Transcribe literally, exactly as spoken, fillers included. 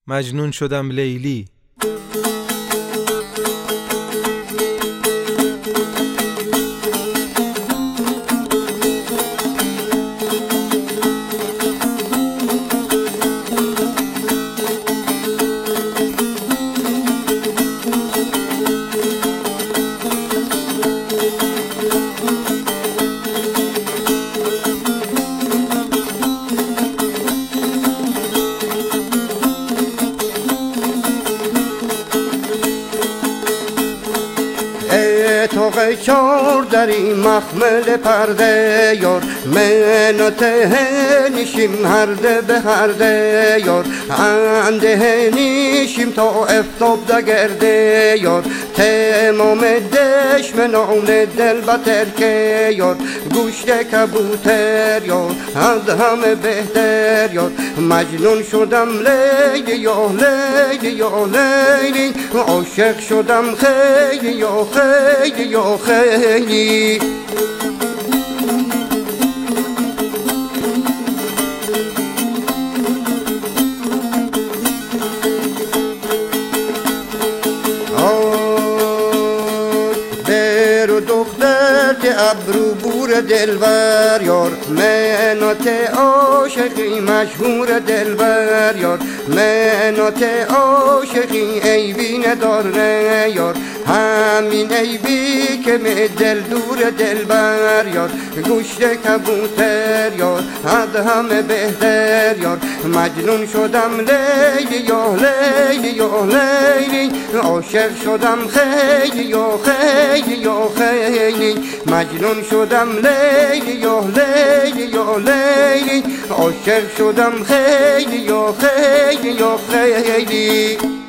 مجنون شدم لیلی. تو قیچار داری مخمل پرده یار، من و ته نیشیم هرده به هرده یار، انده نیشیم تا افتاب دا گرده یار، تمام دشمنان دل بتر که یار، گوشت کبوتر یار از همه بهتر یار، مجنون شدم لیلی یا لیلی یا لیلی، عاشق شدم خیلی یا خیلی یا خیلی. دختر که ابرو بور دلبر یار، منات عاشقی مشهور دلبر یار، منات عاشقی عیبی نداره یار، همین عیبی که می دل دور دلبر یار، گوشت کبوتر یار از همه بهتر یار، مجنون شدم لیلی یا لیلی یا لیلی، عاشق شدم خیلی یا خیلی یا خیلی، مجنون شدم لیلی یا لیلی یا لیلی، عاشق شدم خیلی یا خیلی یا خیلی.